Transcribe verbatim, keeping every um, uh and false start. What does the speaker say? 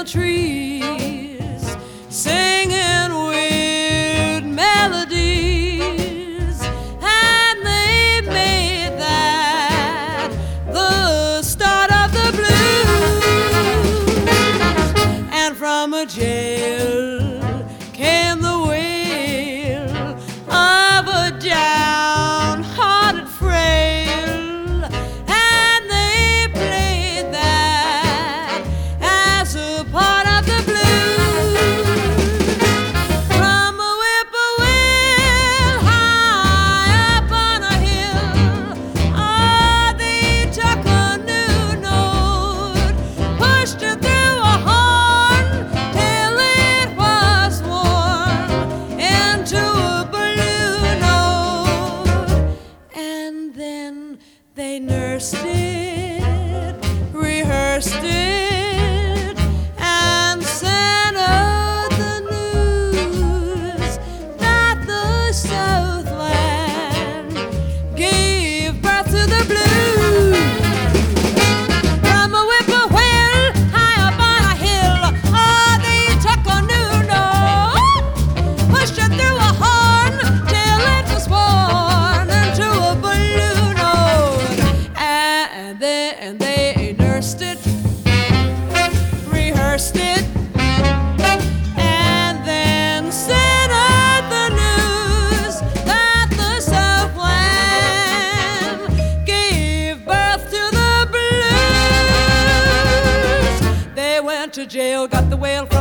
the trees, singing weird melodies, and they made that the start of the blues. And from a jail came the wail of a downhearted frail, and they played that as a part of the blues. From a whippoorwill high up on a hill, oh, they took a new note, pushed it through a horn till it was worn into a balloon note. And then they nursed it, rehearsed it, and sent out the news that the Southland gave birth to the blues. From a whippoorwill high up on a hill, oh, they took a new note, pushed it through a horn till it was worn into a balloon note. And they, and they nursed it, rehearsed it, and then sent out the news that the Southland gave birth to the blues. They went to jail, got the whale